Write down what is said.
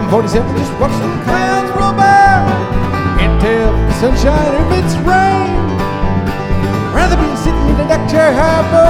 47, just watch the clouds roll by. Can't tell if it's sunshine or if it's rain. Rather be sitting in the deck chair high above